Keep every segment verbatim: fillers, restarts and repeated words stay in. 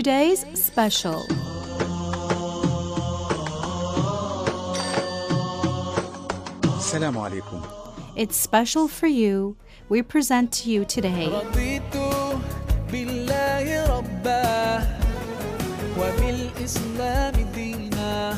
today's special. Assalamu alaikum. It's special for you. We present to you today رضيت بالله ربا وبالإسلام دينا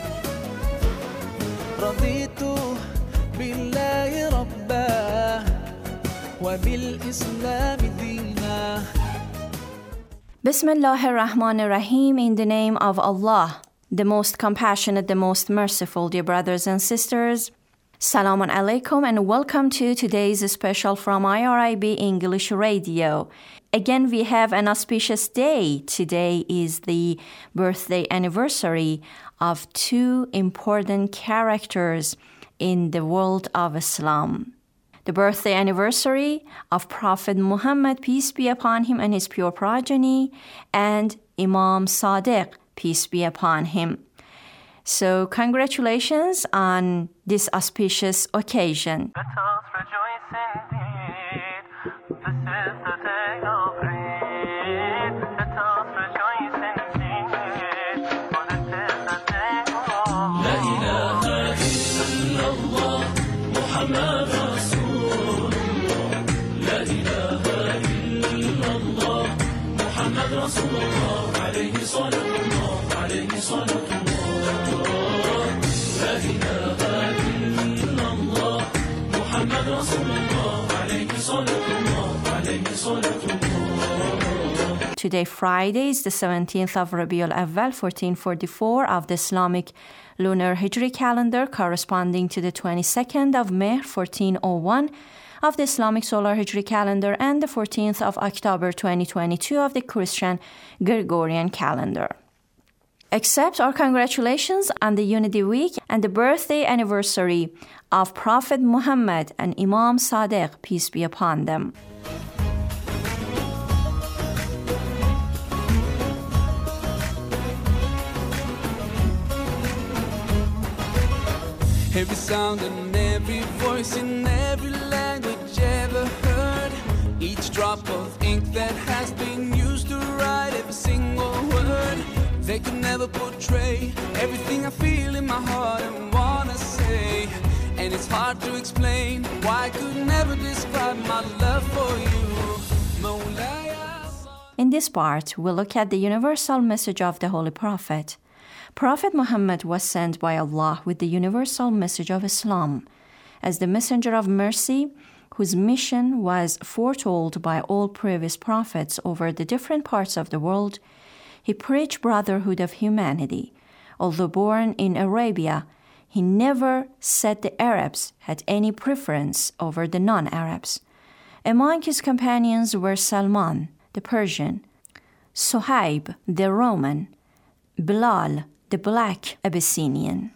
رضيت بالله ربا وبالإسلام دينا Bismillah ar-Rahman ar-Rahim, in the name of Allah, the most compassionate, the most merciful. Dear brothers and sisters, Salaam alaikum and welcome to today's special from I R I B English Radio. Again, we have an auspicious day. Today is the birthday anniversary of two important characters in the world of Islam. The birthday anniversary of Prophet Muhammad, peace be upon him, and his pure progeny, and Imam Sadiq, peace be upon him. So congratulations on this auspicious occasion. Let us rejoice indeed. This is the day of Eid. Let us rejoice indeed. For this is the day of لا إله إلا الله محمد رسول الله لا إله إلا الله محمد رسول الله عليه صلاة الله عليه صلاة الله لا إله إلا الله محمد رسول الله عليه صلاة الله عليه صلاة الله. Today, Friday, is the seventeenth of Rabi al-Awwal, fourteen forty-four of the Islamic lunar Hijri calendar, corresponding to the twenty-second of Mehr, fourteen oh one of the Islamic solar Hijri calendar, and the fourteenth of October, twenty twenty-two of the Christian Gregorian calendar. Accept our congratulations on the Unity Week and the birthday anniversary of Prophet Muhammad and Imam Sadiq, peace be upon them. Every sound and every voice in every language ever heard. Each drop of ink that has been used to write every single word. They could never portray everything I feel in my heart and wanna say. And it's hard to explain why I could never describe my love for you. Mawlaya. In this part, we'll look at the universal message of the Holy Prophet. Prophet Muhammad was sent by Allah with the universal message of Islam as the messenger of mercy, whose mission was foretold by all previous prophets over the different parts of the world. He preached brotherhood of humanity. Although born in Arabia, he never said the Arabs had any preference over the non-Arabs. Among his companions were Salman, the Persian, Suhaib, the Roman, Bilal, the Black Abyssinian.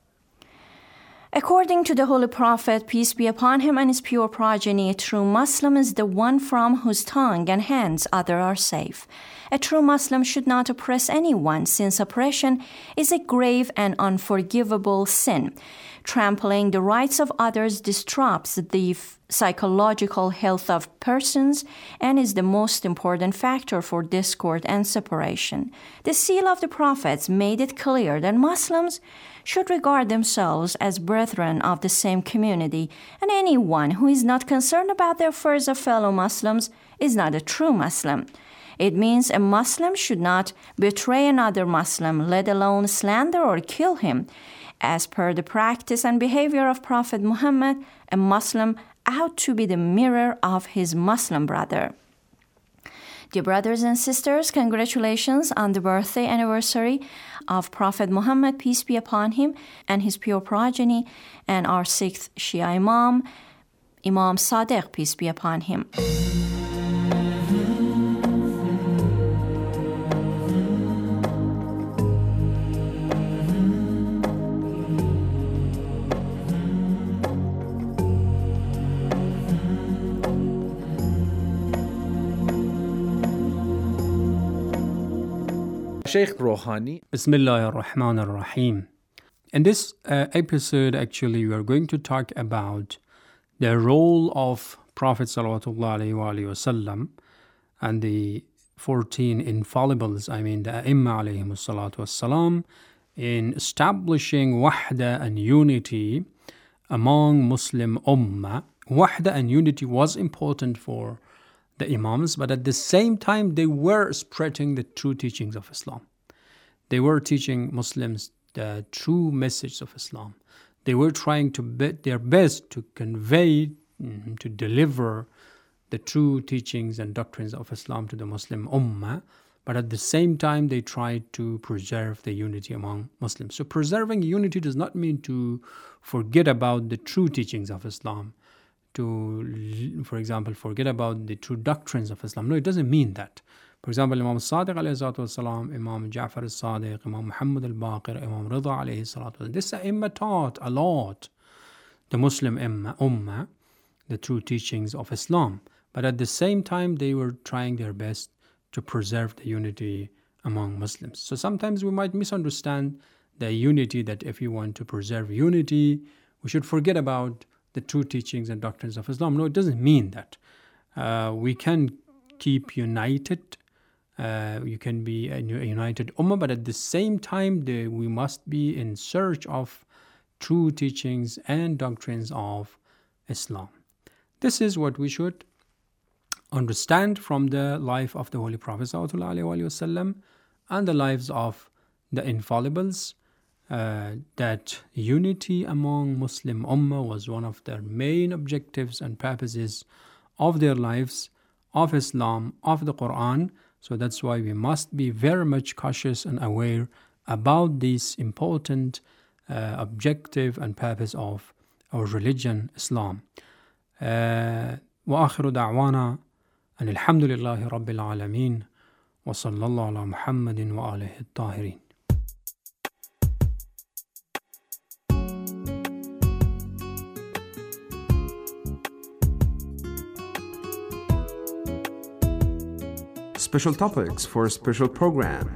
According to the Holy Prophet, peace be upon him, and his pure progeny, a true Muslim is the one from whose tongue and hands others are safe. A true Muslim should not oppress anyone, since oppression is a grave and unforgivable sin. Trampling the rights of others disrupts the psychological health of persons and is the most important factor for discord and separation. The seal of the prophets made it clear that Muslims should regard themselves as brethren of the same community, and anyone who is not concerned about the affairs of fellow Muslims is not a true Muslim. It means a Muslim should not betray another Muslim, let alone slander or kill him. As per the practice and behavior of Prophet Muhammad, a Muslim ought to be the mirror of his Muslim brother. Dear brothers and sisters, congratulations on the birthday anniversary of Prophet Muhammad, peace be upon him, and his pure progeny, and our sixth Shia Imam, Imam Sadiq, peace be upon him. Sheikh Rouhani. Bismillah ar-Rahman ar-Rahim. In this uh, episode, actually, we are going to talk about the role of Prophet Sallallahu Alaihi Wasallam and the fourteen infallibles, I mean the A'imma alayhim salatu wassalam, in establishing wahda and unity among Muslim ummah. Wahda and unity was important for the Imams, but at the same time they were spreading the true teachings of Islam. They were teaching Muslims the true message of Islam. They were trying to be their best to convey, mm, to deliver the true teachings and doctrines of Islam to the Muslim Ummah, but at the same time they tried to preserve the unity among Muslims. So preserving unity does not mean to forget about the true teachings of Islam, to, for example, forget about the true doctrines of Islam. No, it doesn't mean that. For example, Imam Sadiq alayhi salatu wasalam, Imam Ja'far al-Sadiq, Imam Muhammad al-Baqir, Imam Rida alayhi salatu wasalam. This Imam taught a lot the Muslim Ummah, the true teachings of Islam. But at the same time, they were trying their best to preserve the unity among Muslims. So sometimes we might misunderstand the unity, that if you want to preserve unity, we should forget about the true teachings and doctrines of Islam. No, it doesn't mean that. Uh, we can keep united. Uh, you can be a united ummah, but at the same time, the, we must be in search of true teachings and doctrines of Islam. This is what we should understand from the life of the Holy Prophet ﷺ and the lives of the infallibles, uh, that unity among Muslim ummah was one of their main objectives and purposes of their lives, of Islam, of the Quran. So that's why we must be very much cautious and aware about this important uh, objective and purpose of our religion, Islam. وآخر دعوانا أن الحمد لله رب العالمين وصلى الله على محمد وآله الطاهرين. Special topics for a special program.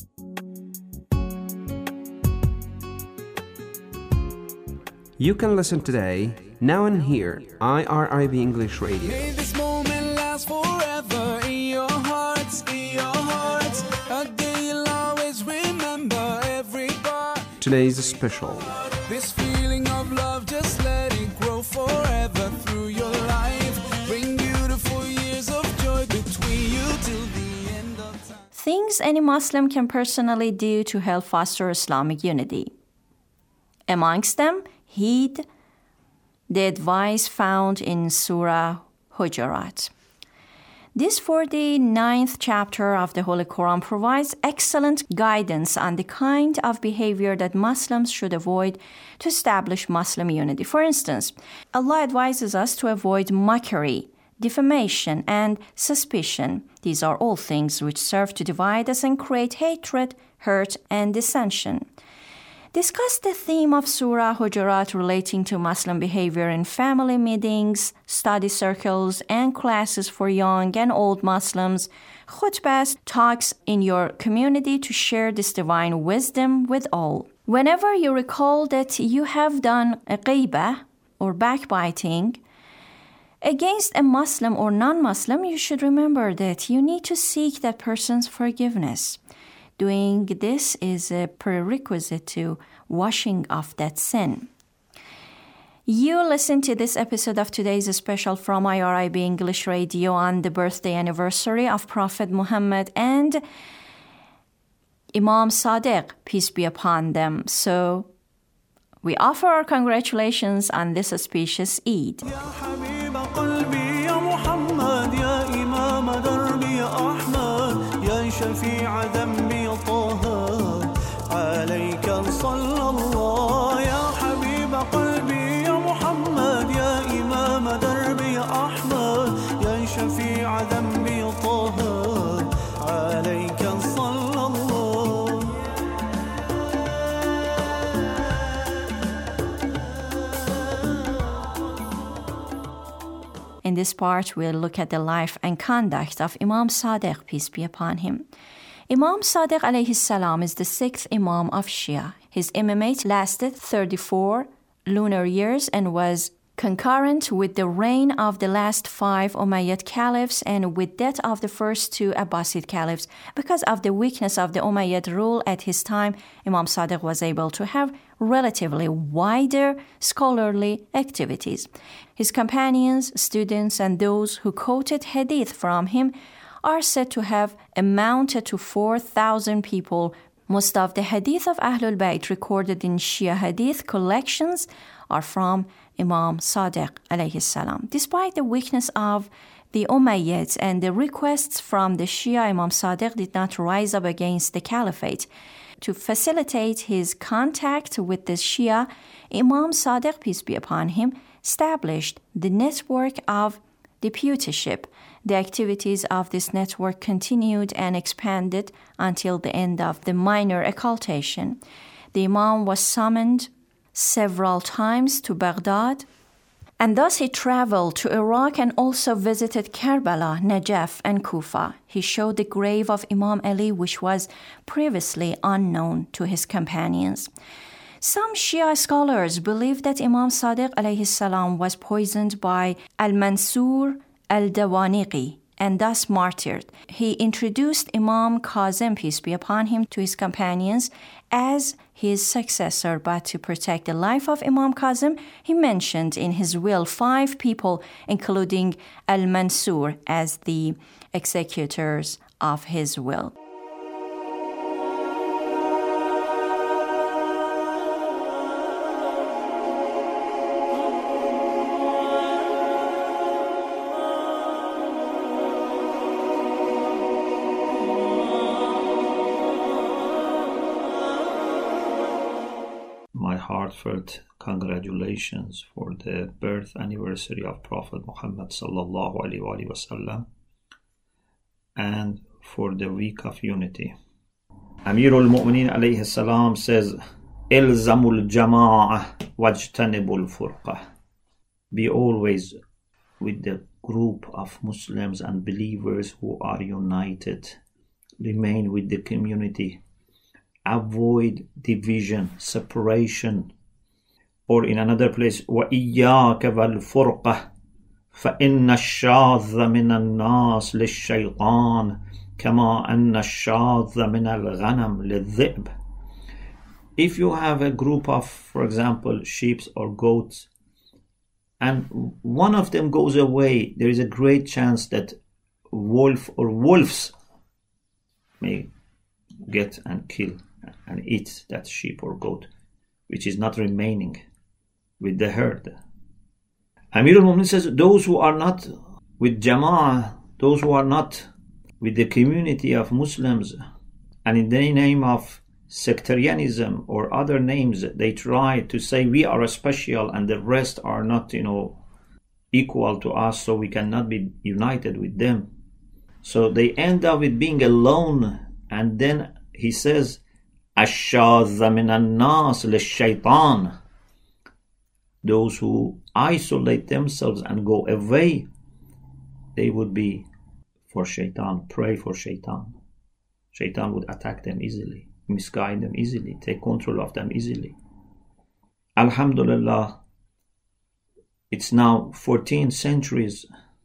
You can listen today, now and here, I R I B English Radio. May this moment last forever in your hearts, in your hearts. A day you'll always remember every part. Today's special. This feeling of love, just let it grow forever through your life. Bring beautiful years of joy between you till the end of time. Things any Muslim can personally do to help foster Islamic unity. Amongst them, heed the advice found in Surah Hujurat. This forty-ninth chapter of the Holy Quran provides excellent guidance on the kind of behavior that Muslims should avoid to establish Muslim unity. For instance, Allah advises us to avoid mockery, defamation, and suspicion. These are all things which serve to divide us and create hatred, hurt, and dissension. Discuss the theme of Surah Hujurat relating to Muslim behavior in family meetings, study circles, and classes for young and old Muslims. Khutbahs, talks in your community to share this divine wisdom with all. Whenever you recall that you have done a ghibah or backbiting against a Muslim or non-Muslim, you should remember that you need to seek that person's forgiveness. Doing this is a prerequisite to washing off that sin. You listen to this episode of today's special from I R I B English Radio on the birthday anniversary of Prophet Muhammad and Imam Sadiq, peace be upon them. So we offer our congratulations on this auspicious Eid. شفيع ذنبي طه عليك صلى الله يا حبيب قلبي يا محمد يا إمام دربي يا أحمد يا شفيع ذنبي طه عليك صلى الله. In this part, we'll look at the life and conduct of Imam Sadiq, peace be upon him. Imam Sadiq alayhi salam is the sixth Imam of Shia. His imamate lasted thirty-four lunar years and was Concurrent with the reign of the last five Umayyad caliphs and with that of the first two Abbasid caliphs, because of the weakness of the Umayyad rule at his time, Imam Sadiq was able to have relatively wider scholarly activities. His companions, students, and those who quoted hadith from him are said to have amounted to four thousand people. Most of the hadith of Ahlul Bayt recorded in Shia hadith collections are from Imam Sadiq alayhi salam. Despite the weakness of the Umayyads and the requests from the Shia, Imam Sadiq did not rise up against the caliphate. To facilitate his contact with the Shia, Imam Sadiq, peace be upon him, established the network of deputyship. The activities of this network continued and expanded until the end of the minor occultation. The Imam was summoned several times to Baghdad, and thus he traveled to Iraq and also visited Karbala, Najaf, and Kufa. He showed the grave of Imam Ali, which was previously unknown to his companions. Some Shia scholars believe that Imam Sadiq alayhi salam was poisoned by Al-Mansur al-Dawaniqi and thus martyred. He introduced Imam Kazim, peace be upon him, to his companions as his successor, but to protect the life of Imam Kazim, he mentioned in his will five people, including Al-Mansur, as the executors of his will. My heartfelt congratulations for the birth anniversary of Prophet Muhammad sallallahu alaihi wasallam and for the week of unity. Amirul Mu'mineen alayhi salam says, "Ilzamul jama'ah wajtanibul furqah." Be always with the group of Muslims and believers who are united. Remain with the community. Avoid division, separation. Or in another place, وَإِيَّاكَ وَالْفُرْقَةِ فَإِنَّ الشَّاذَ مِنَ النَّاسِ لِلشَّيْطَانِ كَمَا أَنَّ الشَّاذَ مِنَ الْغَنَمِ لِلذِّئْبِ. If you have a group of, for example, sheep or goats, and one of them goes away, there is a great chance that wolf or wolves may get and kill and eat that sheep or goat, which is not remaining with the herd. Amirul Mu'minin says, those who are not with Jama'ah, those who are not with the community of Muslims, and in the name of sectarianism or other names, they try to say we are special and the rest are not, you know, equal to us, so we cannot be united with them. So they end up with being alone. And then he says, "Ash-shadha min an-nas lish-shaytan." Those who isolate themselves and go away, they would be for shaitan, pray for shaitan. Shaitan would attack them easily, misguide them easily, take control of them easily. Alhamdulillah, it's now fourteen centuries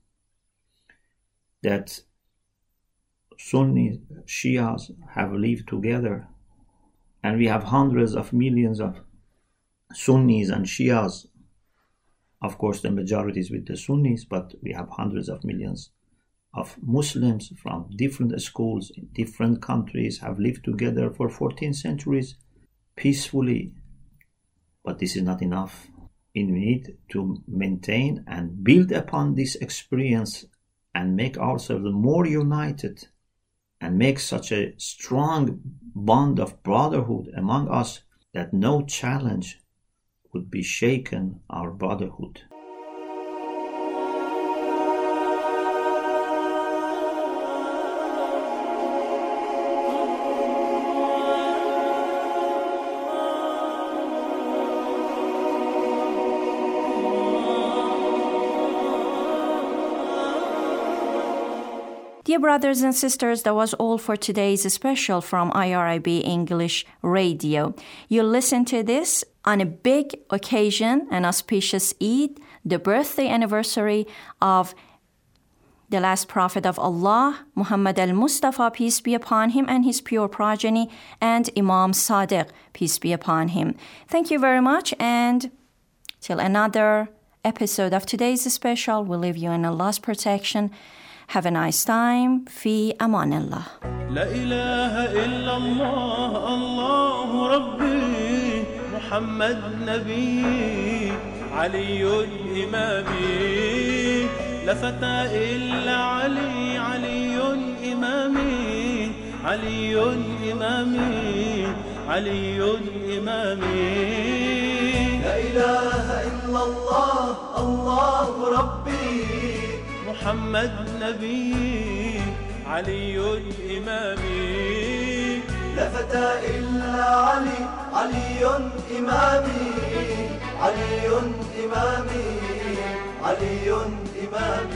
that Sunni Shias have lived together, and we have hundreds of millions of Sunnis and Shias. Of course, the majority is with the Sunnis, but we have hundreds of millions of Muslims from different schools in different countries have lived together for fourteen centuries peacefully. But this is not enough. We need to maintain and build upon this experience and make ourselves more united and make such a strong bond of brotherhood among us that no challenge would be shaken our brotherhood. The Dear brothers and sisters, that was all for today's special from I R I B English Radio. You listen to this on a big occasion, an auspicious Eid, the birthday anniversary of the last prophet of Allah, Muhammad al-Mustafa, peace be upon him, and his pure progeny, and Imam Sadiq, peace be upon him. Thank you very much, and till another episode of today's special, we'll leave you in Allah's protection. Have a nice time. في أمان الله. لا إله إلا الله الله ربي محمد نبي علي إمامي لا فتى إلا علي علي إمامي علي إمامي علي إمامي لا إله إلا الله الله ربي محمد نبي علي إمامي لا فتى إلا علي علي إمامي علي إمامي علي إمامي